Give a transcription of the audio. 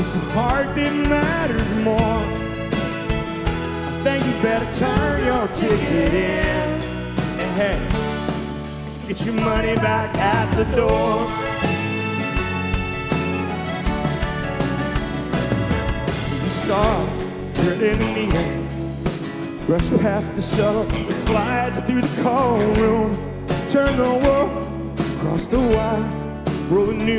It's the heart that matters more. I think you better turn your ticket in. And hey, just get your money back at the door. You start flirting me, brush past the shuttle that slides through the cold room. Turn the world across the wire, roll the new